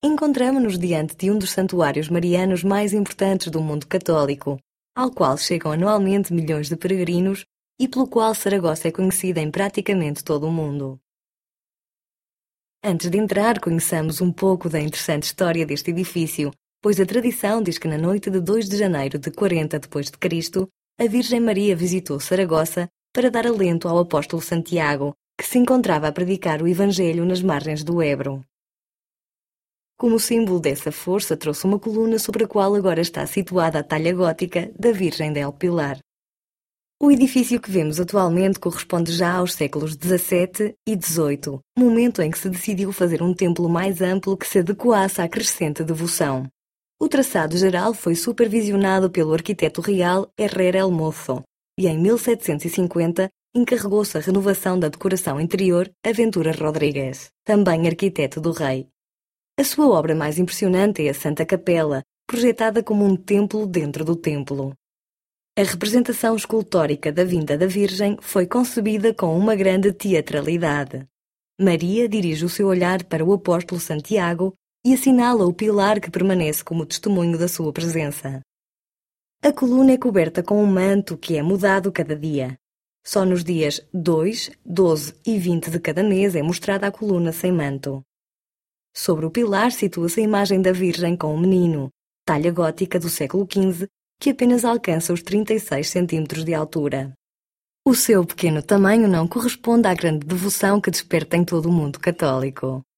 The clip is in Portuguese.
encontramo-nos diante de um dos santuários marianos mais importantes do mundo católico, ao qual chegam anualmente milhões de peregrinos e pelo qual Saragossa é conhecida em praticamente todo o mundo. Antes de entrar, conheçamos um pouco da interessante história deste edifício, pois a tradição diz que na noite de 2 de janeiro de 40 d.C., a Virgem Maria visitou Saragossa para dar alento ao apóstolo Santiago, que se encontrava a predicar o Evangelho nas margens do Ebro. Como símbolo dessa força, trouxe uma coluna sobre a qual agora está situada a talha gótica da Virgem del Pilar. O edifício que vemos atualmente corresponde já aos séculos XVII e XVIII, momento em que se decidiu fazer um templo mais amplo que se adequasse à crescente devoção. O traçado geral foi supervisionado pelo arquiteto real Herrera el Mozo, e em 1750 encarregou-se a renovação da decoração interior a Ventura Rodrigues, também arquiteto do rei. A sua obra mais impressionante é a Santa Capela, projetada como um templo dentro do templo. A representação escultórica da vinda da Virgem foi concebida com uma grande teatralidade. Maria dirige o seu olhar para o apóstolo Santiago e assinala o pilar que permanece como testemunho da sua presença. A coluna é coberta com um manto que é mudado cada dia. Só nos dias 2, 12 e 20 de cada mês é mostrada a coluna sem manto. Sobre o pilar situa-se a imagem da Virgem com o menino, talha gótica do século XV, que apenas alcança os 36 centímetros de altura. O seu pequeno tamanho não corresponde à grande devoção que desperta em todo o mundo católico.